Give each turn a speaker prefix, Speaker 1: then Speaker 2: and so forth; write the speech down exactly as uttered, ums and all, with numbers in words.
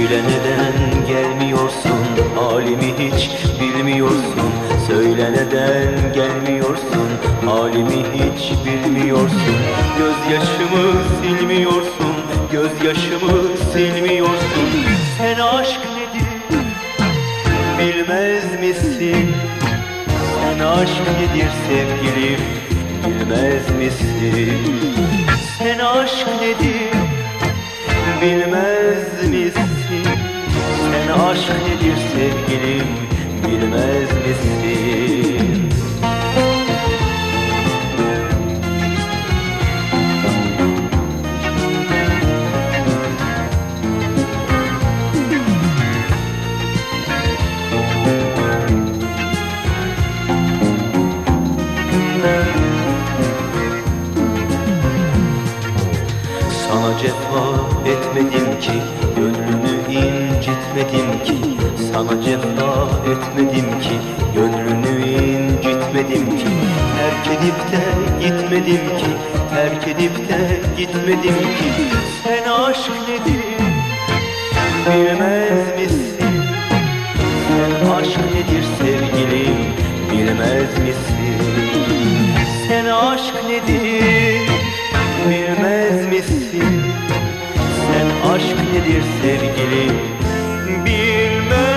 Speaker 1: Söyle neden gelmiyorsun, halimi hiç bilmiyorsun. Söyle neden gelmiyorsun, halimi hiç bilmiyorsun. Gözyaşımı silmiyorsun, gözyaşımı silmiyorsun. Sen aşk nedir bilmez misin? Sen aşk nedir sevgilim bilmez misin? Sen aşk nedir bilmez misin? Sen aşk nedir sevgilim bilmez misin? Sana cefa etmedim ki, gönlünü incitmedim ki. Sana cefa etmedim ki, gönlünü incitmedim ki. Terk edip de gitmedim ki, terk edip de gitmedim ki. Sen aşk nedir bilmez misin? Sen aşk nedir sevgilim bilmez misin? Sen aşk nedir bilmez misin? Sen aşk nedir sevgilim bilmez